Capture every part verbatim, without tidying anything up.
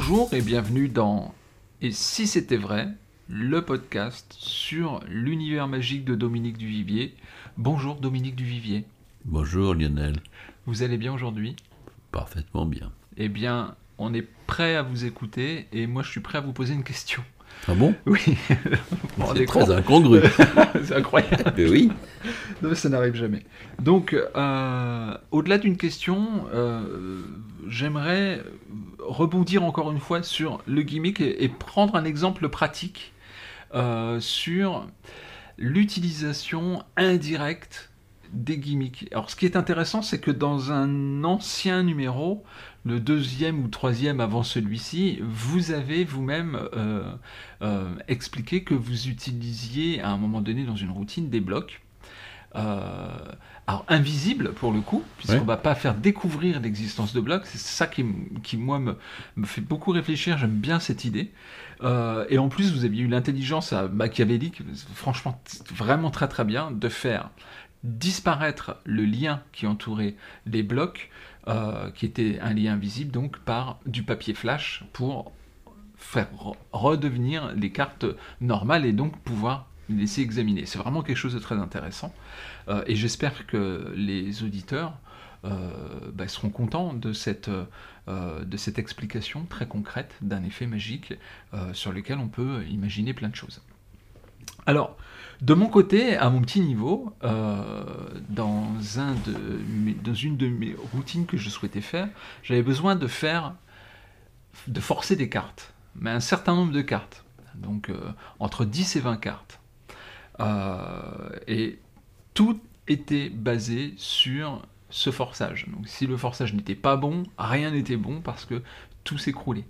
Bonjour et bienvenue dans Et si c'était vrai, le podcast sur l'univers magique de Dominique Duvivier. Bonjour Dominique Duvivier. Bonjour Lionel. Vous allez bien aujourd'hui ? Parfaitement bien. Eh bien, on est prêt à vous écouter et moi je suis prêt à vous poser une question. Ah bon ? Oui. Bon, c'est très incongru. C'est incroyable. Mais oui. Non, ça n'arrive jamais. Donc, euh, au-delà d'une question, euh, j'aimerais rebondir encore une fois sur le gimmick et, et prendre un exemple pratique euh, sur l'utilisation indirecte des gimmicks. Alors, ce qui est intéressant, c'est que dans un ancien numéro, le deuxième ou troisième avant celui-ci, vous avez vous-même euh, euh, expliqué que vous utilisiez à un moment donné dans une routine des blocs. Euh, alors invisible pour le coup, puisqu'on ne va pas faire découvrir l'existence de blocs. C'est ça qui, qui moi, me, me fait beaucoup réfléchir. J'aime bien cette idée. Euh, et en plus, vous aviez eu l'intelligence à machiavélique, franchement, vraiment très très bien, de faire disparaître le lien qui entourait les blocs, euh, qui était un lien invisible, donc par du papier flash pour faire redevenir les cartes normales et donc pouvoir laisser examiner. C'est vraiment quelque chose de très intéressant. Euh, et j'espère que les auditeurs euh, bah, seront contents de cette, euh, de cette explication très concrète d'un effet magique euh, sur lequel on peut imaginer plein de choses. Alors, de mon côté, à mon petit niveau, euh, dans, un de, dans une de mes routines que je souhaitais faire, j'avais besoin de faire, de forcer des cartes, mais un certain nombre de cartes, donc euh, entre dix et vingt cartes. Euh, et tout était basé sur ce forçage. Donc si le forçage n'était pas bon, rien n'était bon parce que tout s'écroulait.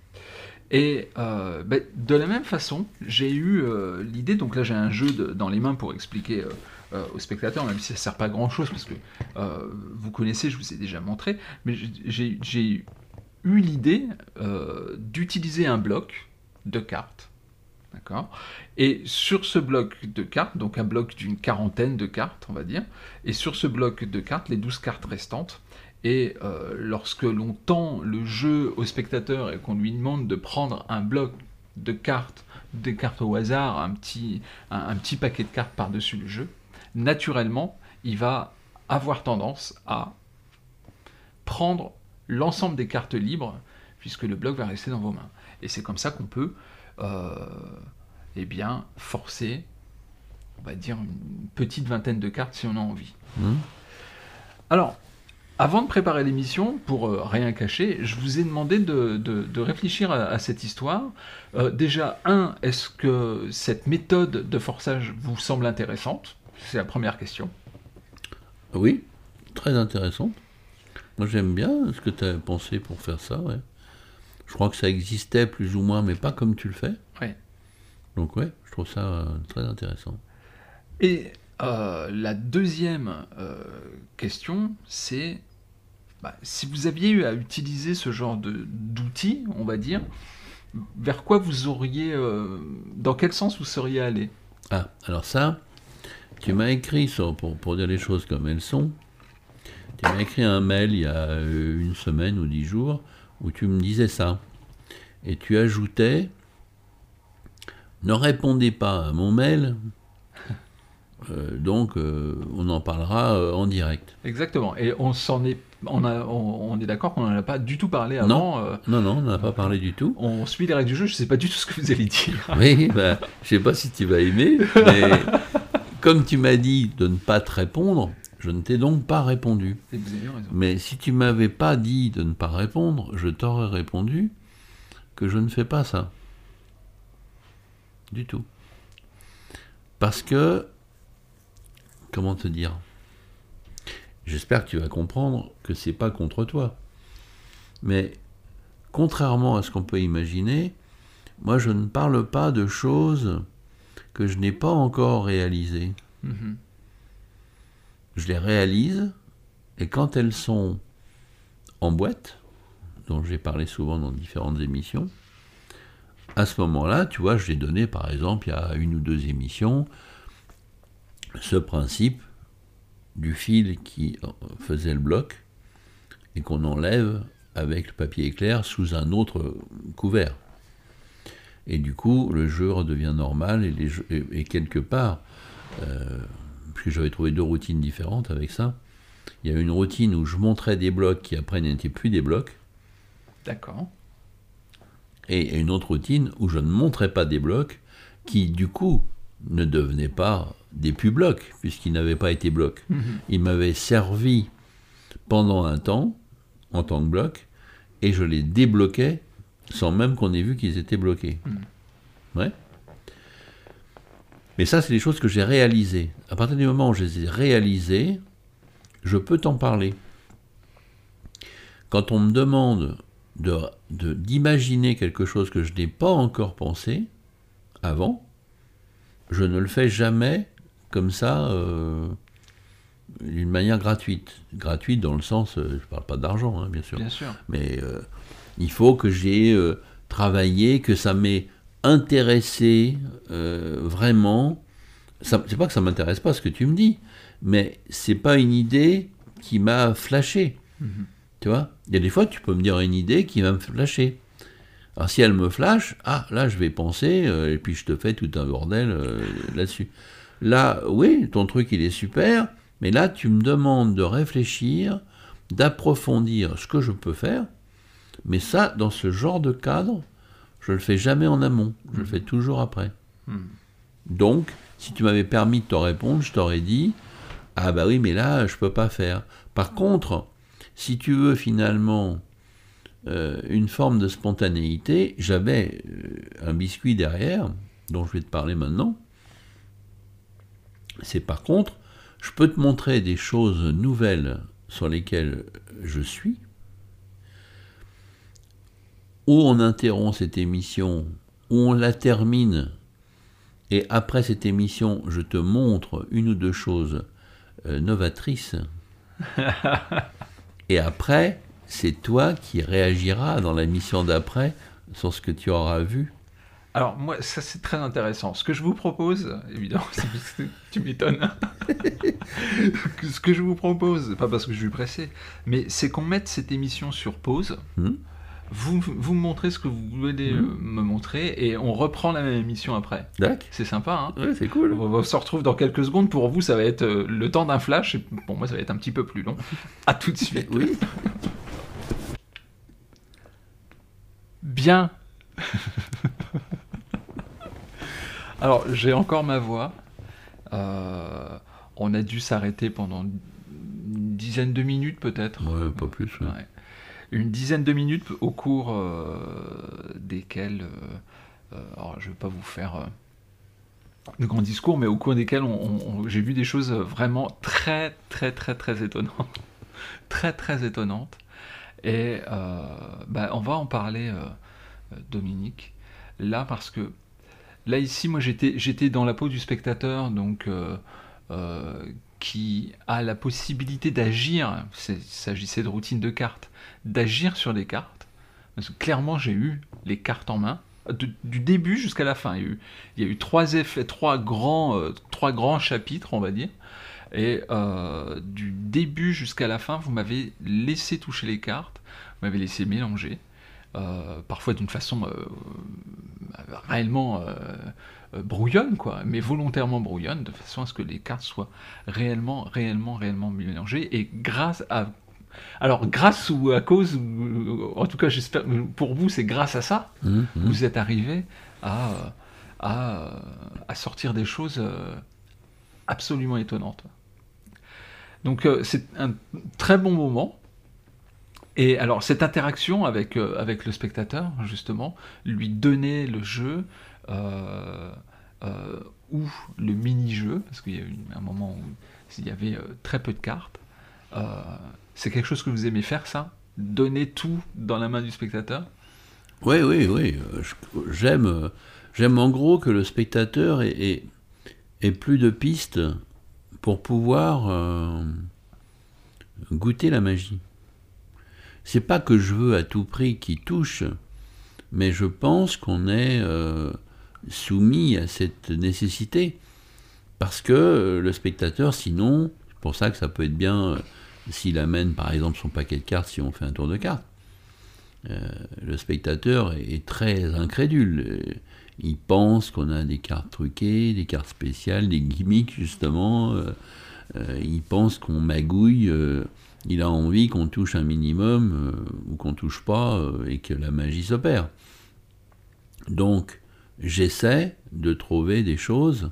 Et euh, bah, de la même façon, j'ai eu euh, l'idée, donc là j'ai un jeu de, dans les mains pour expliquer euh, euh, aux spectateurs, même si ça ne sert pas à grand chose, parce que euh, vous connaissez, je vous ai déjà montré, mais j'ai, j'ai eu l'idée euh, d'utiliser un bloc de cartes. D'accord. Et sur ce bloc de cartes, donc un bloc d'une quarantaine de cartes, on va dire, et sur ce bloc de cartes, les douze cartes restantes, et euh, lorsque l'on tend le jeu au spectateur et qu'on lui demande de prendre un bloc de cartes, des cartes au hasard, un petit, un, un petit paquet de cartes par-dessus le jeu, naturellement, il va avoir tendance à prendre l'ensemble des cartes libres, puisque le bloc va rester dans vos mains. Et c'est comme ça qu'on peut Euh, eh bien, forcer, on va dire, une petite vingtaine de cartes si on a envie. Mmh. Alors, avant de préparer l'émission, pour euh, rien cacher, je vous ai demandé de, de, de réfléchir à, à cette histoire. Euh, déjà, un, est-ce que cette méthode de forçage vous semble intéressante ? C'est la première question. Oui, très intéressante. Moi, j'aime bien ce que tu as pensé pour faire ça, ouais. Je crois que ça existait plus ou moins, mais pas comme tu le fais. Ouais. Donc ouais, je trouve ça euh, très intéressant. Et euh, la deuxième euh, question, c'est bah, si vous aviez eu à utiliser ce genre de, d'outils, on va dire, vers quoi vous auriez, euh, dans quel sens vous seriez allé ? Ah, alors ça, tu m'as écrit, sur, pour, pour dire les choses comme elles sont, tu m'as écrit un mail il y a une semaine ou dix jours, où tu me disais ça. Et tu ajoutais, ne répondez pas à mon mail, euh, donc euh, on en parlera euh, en direct. Exactement. Et on s'en est, on, a, on, on est d'accord qu'on n'en a pas du tout parlé avant. Non, euh, non, non, on n'en a pas parlé du tout. On suit les règles du jeu, je ne sais pas du tout ce que vous allez dire. Oui, bah, je ne sais pas si tu vas aimer, mais comme tu m'as dit de ne pas te répondre, je ne t'ai donc pas répondu. Et vous avez raison. Mais si tu m'avais pas dit de ne pas répondre, je t'aurais répondu que je ne fais pas ça. Du tout. Parce que, comment te dire ? J'espère que tu vas comprendre que c'est pas contre toi. Mais, contrairement à ce qu'on peut imaginer, moi je ne parle pas de choses que je n'ai pas encore réalisées. Mm-hmm. Je les réalise, et quand elles sont en boîte, dont j'ai parlé souvent dans différentes émissions, à ce moment-là, tu vois, j'ai donné, par exemple, il y a une ou deux émissions, ce principe du fil qui faisait le bloc et qu'on enlève avec le papier éclair sous un autre couvert. Et du coup, le jeu redevient normal, et, les jeux, et, et quelque part, euh, puisque j'avais trouvé deux routines différentes avec ça, il y a une routine où je montrais des blocs qui après n'étaient plus des blocs. D'accord. Et une autre routine où je ne montrais pas des blocs qui, du coup, ne devenaient pas des plus blocs, puisqu'ils n'avaient pas été blocs. Mmh. Ils m'avaient servi pendant un temps, en tant que bloc, et je les débloquais sans même qu'on ait vu qu'ils étaient bloqués. Mmh. Ouais. Mais ça, c'est des choses que j'ai réalisées. À partir du moment où je les ai réalisées, je peux t'en parler. Quand on me demande de, de, d'imaginer quelque chose que je n'ai pas encore pensé avant, je ne le fais jamais comme ça, euh, d'une manière gratuite. Gratuite dans le sens, euh, je ne parle pas d'argent, hein, bien sûr. Bien sûr. Mais euh, il faut que j'ai euh, travaillé, que ça m'ait intéressé euh, vraiment. Ça, c'est pas que ça m'intéresse pas ce que tu me dis, mais c'est pas une idée qui m'a flashé. Mm-hmm. Tu vois, il y a des fois tu peux me dire une idée qui va me flasher. Alors si elle me flash, ah là je vais penser euh, et puis je te fais tout un bordel euh, là-dessus. Là, oui, ton truc il est super, mais là tu me demandes de réfléchir, d'approfondir ce que je peux faire, mais ça, dans ce genre de cadre, je le fais jamais en amont, je mmh. le fais toujours après. Mmh. Donc, si tu m'avais permis de te répondre, je t'aurais dit, ah bah oui, mais là, je peux pas faire. Par contre, si tu veux finalement euh, une forme de spontanéité, j'avais euh, un biscuit derrière, dont je vais te parler maintenant. C'est par contre, je peux te montrer des choses nouvelles sur lesquelles je suis, où on interrompt cette émission, où on la termine, et après cette émission, je te montre une ou deux choses euh, novatrices. Et après, c'est toi qui réagiras dans la mission d'après sur ce que tu auras vu. Alors moi, ça c'est très intéressant. Ce que je vous propose, évidemment, c'est parce que tu m'étonnes. Ce que je vous propose, pas parce que je suis pressé, mais c'est qu'on mette cette émission sur pause. Mmh. Vous, vous me montrez ce que vous voulez mmh. me montrer et on reprend la même émission après. D'accord. C'est sympa, hein. Ouais, c'est cool. On, on se retrouve dans quelques secondes. Pour vous, ça va être euh, le temps d'un flash. Et pour moi, ça va être un petit peu plus long. À tout de suite. Oui. Bien. Alors, j'ai encore ma voix. Euh, on a dû s'arrêter pendant une dizaine de minutes, peut-être. Ouais, pas plus. Ouais. Ouais. Une dizaine de minutes au cours euh, desquelles, euh, euh, alors je ne vais pas vous faire euh, de grands discours, mais au cours desquels on, on, on, j'ai vu des choses vraiment très, très, très, très étonnantes. très, très étonnantes. Et euh, bah, on va en parler, euh, Dominique, là, parce que là, ici, moi, j'étais, j'étais dans la peau du spectateur, donc... Euh, euh, qui a la possibilité d'agir, il s'agissait de routine de cartes, d'agir sur les cartes, parce que clairement j'ai eu les cartes en main, de, du début jusqu'à la fin, il y a eu, il y a eu trois, effets, trois, grands, euh, trois grands chapitres, on va dire, et euh, du début jusqu'à la fin, vous m'avez laissé toucher les cartes, vous m'avez laissé mélanger, euh, parfois d'une façon euh, réellement... Euh, brouillonne, quoi, mais volontairement brouillonne, de façon à ce que les cartes soient réellement, réellement, réellement mélangées, et grâce à... Alors, grâce ou à cause, ou, en tout cas, j'espère, pour vous, c'est grâce à ça, mmh, mmh. vous êtes arrivé à, à, à sortir des choses absolument étonnantes. Donc, c'est un très bon moment. Et alors, cette interaction avec, euh, avec le spectateur, justement, lui donner le jeu, euh, euh, ou le mini-jeu, parce qu'il y a eu un moment où il y avait euh, très peu de cartes, euh, c'est quelque chose que vous aimez faire, ça ? Donner tout dans la main du spectateur ? Oui, oui, oui. J'aime, j'aime en gros que le spectateur ait, ait, ait plus de pistes pour pouvoir euh, goûter la magie. C'est pas que je veux à tout prix qu'il touche, mais je pense qu'on est euh, soumis à cette nécessité, parce que le spectateur, sinon, c'est pour ça que ça peut être bien euh, s'il amène par exemple son paquet de cartes si on fait un tour de cartes, euh, le spectateur est très incrédule. Il pense qu'on a des cartes truquées, des cartes spéciales, des gimmicks justement. Euh, euh, il pense qu'on magouille. Euh, il a envie qu'on touche un minimum euh, ou qu'on touche pas euh, et que la magie s'opère. Donc, j'essaie de trouver des choses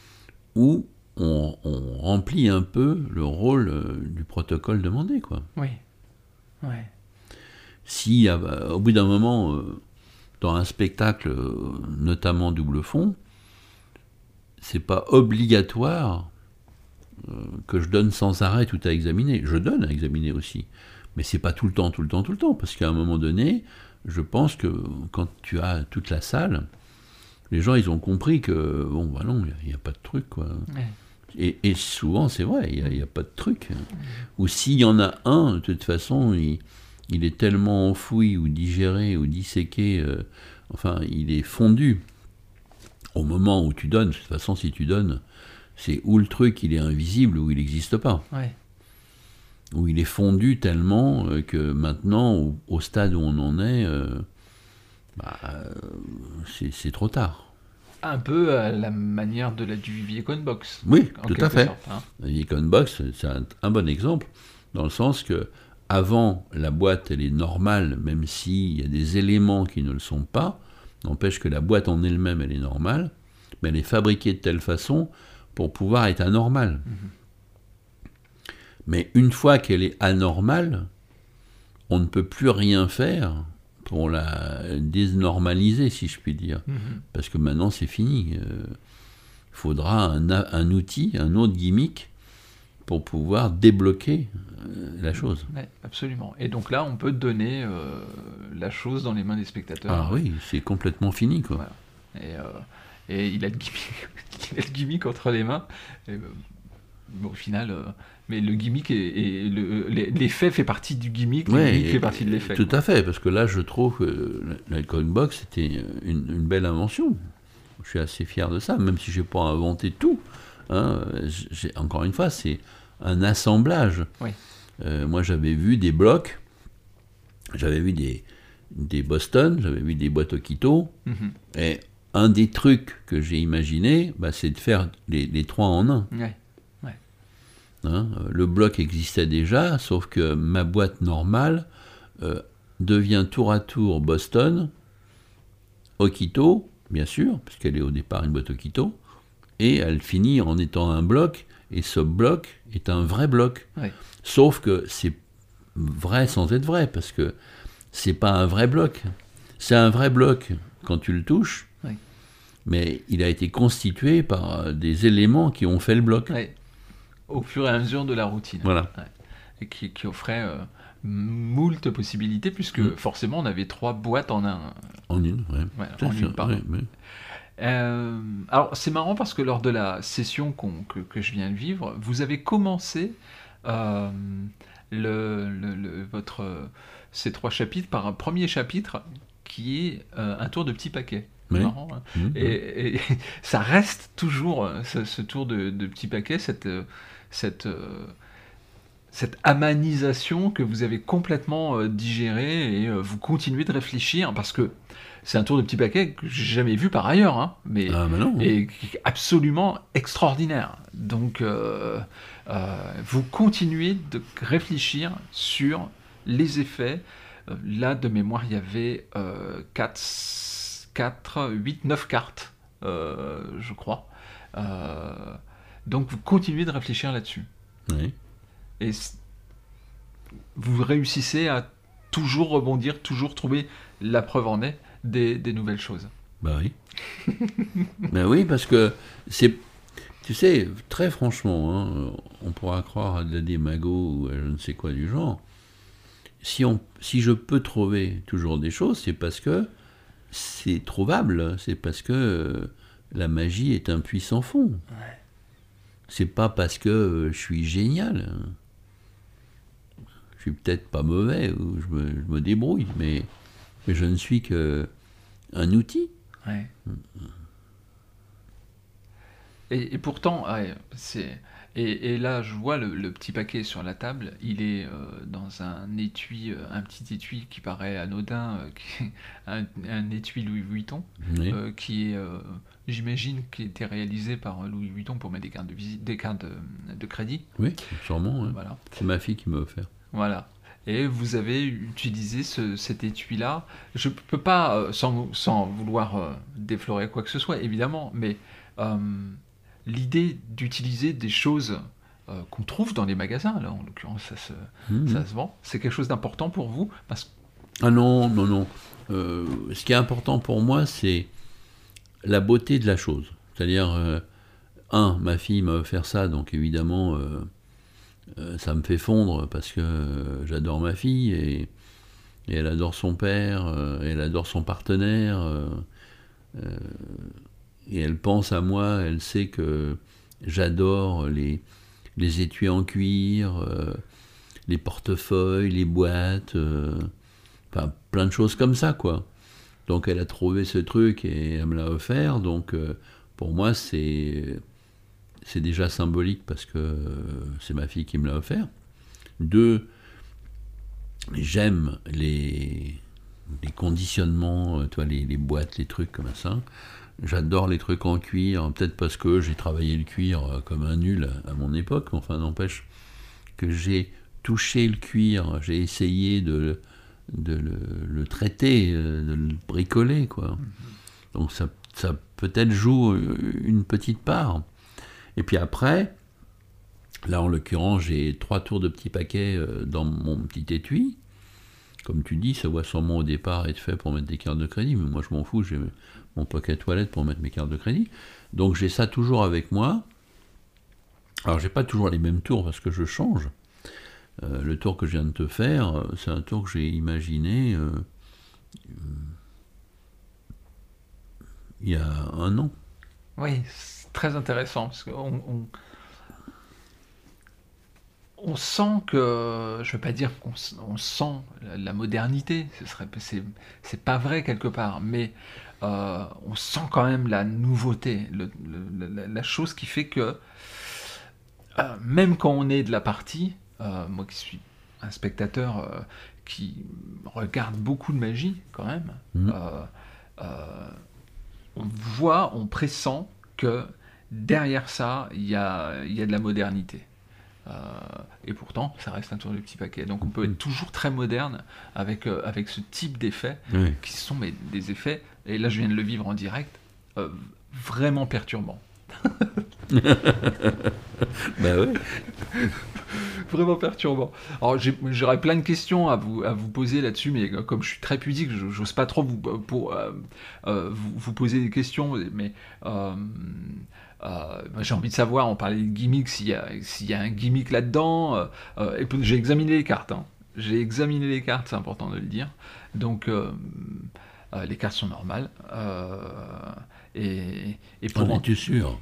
où on, on remplit un peu le rôle euh, du protocole demandé, quoi. Oui. Ouais. Si, euh, au bout d'un moment, euh, dans un spectacle, euh, notamment double fond, c'est pas obligatoire euh, que je donne sans arrêt tout à examiner. Je donne à examiner aussi, mais c'est pas tout le temps, tout le temps, tout le temps, parce qu'à un moment donné, je pense que quand tu as toute la salle, les gens, ils ont compris que, bon, bah non, il n'y a, a pas de truc, quoi. Ouais. Et, et souvent, c'est vrai, il n'y a, a pas de truc. Ou s'il y en a un, de toute façon, il, il est tellement enfoui, ou digéré, ou disséqué, euh, enfin, il est fondu. Au moment où tu donnes, de toute façon, si tu donnes, c'est où le truc, il est invisible, ou il n'existe pas. Ouais. Où il est fondu tellement euh, que maintenant, au, au stade où on en est, euh, bah, euh, c'est, c'est trop tard. Un peu à la manière de la du Viacom Box. Oui, en tout quelque à fait. sorte, hein. La Viacom Box, c'est un, un bon exemple, dans le sens que avant, la boîte, elle est normale, même s'il y a des éléments qui ne le sont pas, n'empêche que la boîte en elle-même, elle est normale, mais elle est fabriquée de telle façon pour pouvoir être anormale. Mm-hmm. Mais une fois qu'elle est anormale, on ne peut plus rien faire pour la désnormaliser, si je puis dire. Mm-hmm. Parce que maintenant, c'est fini. Il euh, faudra un, un outil, un autre gimmick, pour pouvoir débloquer euh, la chose. Ouais, absolument. Et donc là, on peut donner euh, la chose dans les mains des spectateurs. Ah oui, c'est complètement fini, quoi. Voilà. Et, euh, et il a le gimmick, il a le gimmick entre les mains. Et, euh, bon, au final, euh, mais le gimmick et, et le, l'effet fait partie du gimmick, le ouais, gimmick fait partie de l'effet. Tout quoi. à fait, parce que là, je trouve que la Coin Box était une, une belle invention. Je suis assez fier de ça, même si je n'ai pas inventé tout. Hein, j'ai, encore une fois, c'est un assemblage. Oui. Euh, moi, j'avais vu des blocs, j'avais vu des, des Boston, j'avais vu des boîtes Okito, mm-hmm. et un des trucs que j'ai imaginé, bah, c'est de faire les, les trois en un. Ouais. Ouais. Hein, le bloc existait déjà, sauf que ma boîte normale euh, devient tour à tour Boston, Okito, bien sûr, puisqu'elle est au départ une boîte Okito, et elle finit en étant un bloc, et ce bloc est un vrai bloc. Oui. Sauf que c'est vrai sans être vrai, parce que c'est pas un vrai bloc. C'est un vrai bloc quand tu le touches, oui. mais il a été constitué par des éléments qui ont fait le bloc. Oui. Au fur et à mesure de la routine. Voilà. Ouais. Et qui, qui offrait euh, moult possibilités, puisque mmh. forcément on avait trois boîtes en un. En une, oui. Ouais, en une, pardon. Oui, oui. Euh, alors c'est marrant parce que lors de la session qu'on, que, que je viens de vivre, vous avez commencé euh, le, le, le, votre, ces trois chapitres par un premier chapitre qui est euh, un tour de petit paquet. Oui. Marrant, hein. mmh, et, et ça reste toujours ce, ce tour de, de petit paquet, cette, cette, cette amanisation que vous avez complètement digérée et vous continuez de réfléchir parce que c'est un tour de petit paquet que j'ai jamais vu par ailleurs, hein, mais ah, bah non. et absolument extraordinaire. Donc, euh, euh, vous continuez de réfléchir sur les effets. Euh, là, de mémoire, il y avait euh, quatre, huit, neuf cartes, euh, je crois. Euh, donc, vous continuez de réfléchir là-dessus. Oui. Et vous réussissez à toujours rebondir, toujours trouver la preuve en est. Des, des nouvelles choses. Bah oui. Ben oui, parce que c'est, tu sais, très franchement, hein, on pourra croire à de la démago ou à je ne sais quoi du genre. Si, on, si je peux trouver toujours des choses, c'est parce que c'est trouvable, c'est parce que euh, la magie est un puissant fond. Ouais. C'est pas parce que euh, je suis génial. Je suis peut-être pas mauvais ou je me, je me débrouille, mais Mais je ne suis qu'un outil. Ouais. Et, et pourtant, ouais, c'est... Et, et là, je vois le, le petit paquet sur la table, il est euh, dans un étui, euh, un petit étui qui paraît anodin, euh, qui est un, un étui Louis Vuitton, Oui, euh, qui est, euh, j'imagine, qui a été réalisé par Louis Vuitton pour mettre des cartes de visite, des cartes de, de crédit. oui, sûrement. Hein. Voilà. C'est ma fille qui m'a offert. Voilà. Et vous avez utilisé ce, cet étui-là. Je peux pas, euh, sans, sans vouloir euh, déflorer quoi que ce soit, évidemment, mais euh, l'idée d'utiliser des choses euh, qu'on trouve dans les magasins, là, en l'occurrence, ça se, Mmh. ça se vend, c'est quelque chose d'important pour vous parce... Ah non, non, non. Euh, ce qui est important pour moi, c'est la beauté de la chose. C'est-à-dire, euh, un, ma fille m'a offert ça, donc évidemment, euh, euh, ça me fait fondre parce que euh, j'adore ma fille et, et elle adore son père, euh, elle adore son partenaire, euh, euh, et elle pense à moi, elle sait que j'adore les, les étuis en cuir, euh, les portefeuilles, les boîtes, euh, enfin plein de choses comme ça, quoi. Donc elle a trouvé ce truc et elle me l'a offert, donc euh, pour moi c'est c'est déjà symbolique parce que euh, c'est ma fille qui me l'a offert. Deux, j'aime les, les conditionnements, euh, toi, les, les boîtes, les trucs comme ça. J'adore les trucs en cuir, peut-être parce que j'ai travaillé le cuir euh, comme un nul à, à mon époque, mais enfin n'empêche que j'ai touché le cuir, j'ai essayé de, de le, le traiter, euh, de le bricoler, quoi. Donc ça, ça peut-être joue une petite part. Et puis après, là en l'occurrence, j'ai trois tours de petits paquets euh, dans mon petit étui. Comme tu dis, ça doit sûrement au départ être fait pour mettre des cartes de crédit, mais moi je m'en fous, j'ai mon paquet toilette pour mettre mes cartes de crédit. Donc j'ai ça toujours avec moi. Alors j'ai pas toujours les mêmes tours parce que je change. Euh, le tour que je viens de te faire, c'est un tour que j'ai imaginé euh, il y a un an. Oui, c'est très intéressant parce qu'on on, on sent que, je ne veux pas dire qu'on on sent la, la modernité, ce serait, c'est, c'est pas vrai quelque part, mais euh, on sent quand même la nouveauté, le, le, la, la chose qui fait que euh, même quand on est de la partie, euh, moi qui suis un spectateur euh, qui regarde beaucoup de magie quand même, Mmh. euh, euh, on voit, on pressent que derrière ça, il y a, il y a de la modernité. Euh, et pourtant, ça reste un tour de petit paquet. Donc on peut être toujours très moderne avec, euh, avec ce type d'effets, Oui. qui sont mais, des effets, et là je viens de le vivre en direct, euh, vraiment perturbants. Bah ouais. Vraiment perturbant. Alors j'ai- j'aurais plein de questions à vous, à vous poser là-dessus, mais comme je suis très pudique, je- j'ose pas trop vous, pour, euh, euh, vous, vous poser des questions, mais euh, euh, j'ai envie de savoir, on parlait de gimmicks, s'il y a, s'il y a un gimmick là-dedans. Euh, euh, et puis, j'ai examiné les cartes, hein. J'ai examiné les cartes, c'est important de le dire. Donc euh, euh, les cartes sont normales. Euh, et, et pour En es-tu sûr?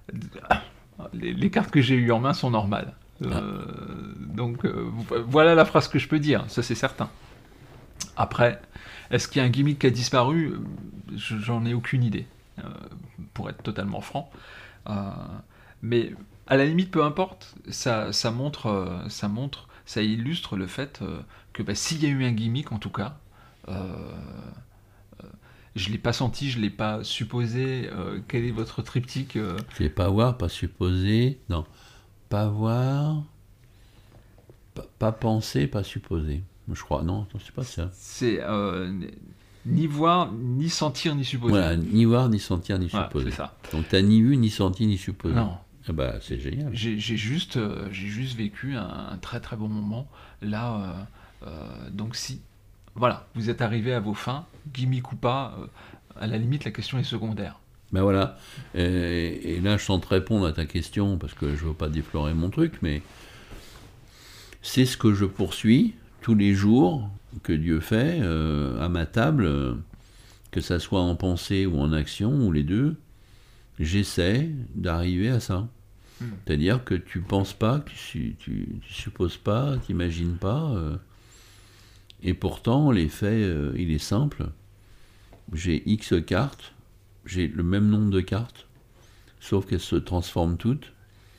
les, les cartes que j'ai eues en main sont normales. Euh, donc euh, voilà la phrase que je peux dire, ça c'est certain. Après, est-ce qu'il y a un gimmick qui a disparu? J'en ai aucune idée, euh, pour être totalement franc. Euh, mais à la limite, peu importe, ça, ça montre, euh, ça montre, ça illustre le fait euh, que bah, s'il y a eu un gimmick, en tout cas, euh, euh, je l'ai pas senti, je l'ai pas supposé. Euh, quel est votre triptyque euh, C'est pas voir, pas supposer. Non. Pas voir, pas, pas penser, pas supposer. Je crois, non, c'est pas ça. C'est euh, ni voir, ni sentir, ni supposer. Voilà, ni voir, ni sentir, ni Voilà, supposer. c'est ça. Donc t'as ni vu, ni senti, ni supposé. Non. Ah bah c'est génial. J'ai j'ai juste, euh, j'ai juste vécu un, un très très bon moment. Là, euh, euh, donc si, voilà, vous êtes arrivé à vos fins, gimmick ou pas, euh, à la limite, la question est secondaire. Ben voilà. Et, et là, je tente de répondre à ta question parce que je veux pas déflorer mon truc, mais c'est ce que je poursuis tous les jours que Dieu fait euh, à ma table, euh, que ça soit en pensée ou en action ou les deux. J'essaie d'arriver à ça. Hmm. C'est-à-dire que tu penses pas, que tu, tu, tu supposes pas, tu n'imagines pas. Euh, et pourtant, l'effet, euh, il est simple. J'ai X cartes, j'ai le même nombre de cartes. sauf qu'elles se transforment toutes,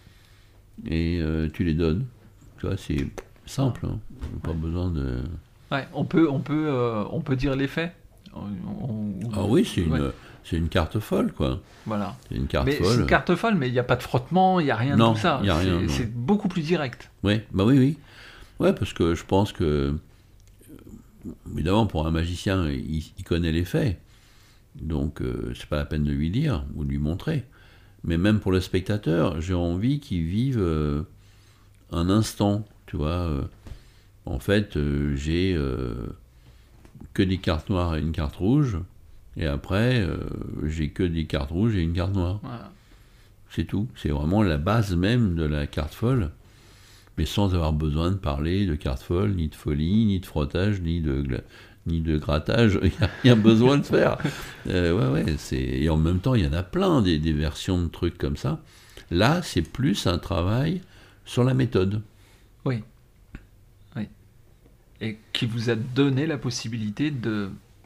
et euh, tu les donnes. Tu vois, c'est simple, hein. Pas Ouais. besoin de... Ouais, on peut, on peut, euh, on peut dire l'effet. On- on- Ah oui, c'est ouais, une, c'est une carte folle, quoi. voilà. C'est une carte Mais c'est folle. une carte folle, mais il n'y a pas de frottement, il n'y a rien Non, de tout ça. il y a rien, C'est- non. C'est beaucoup plus direct. Ouais, bah oui, oui. Ouais, parce que je pense que, évidemment, pour un magicien, il, il connaît les faits. Donc, euh, c'est pas la peine de lui dire ou de lui montrer. Mais même pour le spectateur, j'ai envie qu'il vive euh, un instant, tu vois. euh. En fait, euh, j'ai euh, que des cartes noires et une carte rouge. Et après, euh, j'ai que des cartes rouges et une carte noire. Voilà. C'est tout. C'est vraiment la base même de la carte folle. Mais sans avoir besoin de parler de carte folle, ni de folie, ni de frottage, ni de, gla- ni de grattage. Il n'y a rien besoin de faire. Euh, ouais, ouais, c'est... Et en même temps, il y en a plein des, des versions de trucs comme ça. Là, c'est plus un travail sur la méthode. Oui. Oui. Et qui vous a donné la possibilité de,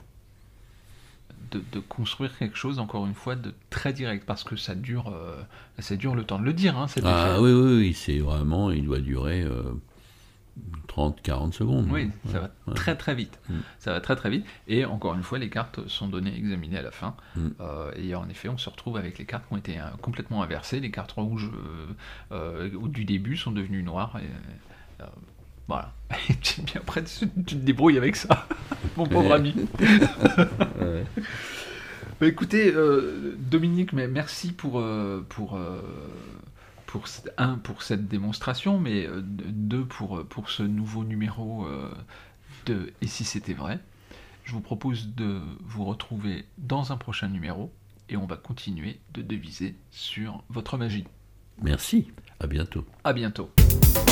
de, de construire quelque chose, encore une fois, de très direct. Parce que ça dure, euh, ça dure le temps de le dire, hein, cet Ah effet. oui, oui, oui, c'est vraiment, il doit durer euh, trente à quarante secondes. Oui, Ouais, ça va ouais. très très vite. Mm. Ça va très très vite. Et encore une fois, les cartes sont données, examinées à la fin. Mm. Euh, et en effet, on se retrouve avec les cartes qui ont été euh, complètement inversées. Les cartes rouges euh, euh, du début sont devenues noires. Et, euh, voilà. Et puis après, tu, tu te débrouilles avec ça, mon pauvre Ouais. ami. Ouais. Bah, écoutez, euh, Dominique, mais merci pour, euh, pour, euh, pour c- un, pour cette démonstration, mais euh, deux, pour, pour ce nouveau numéro euh, de Et si c'était vrai. Je vous propose de vous retrouver dans un prochain numéro et on va continuer de deviser sur votre magie. Merci, à bientôt. À bientôt.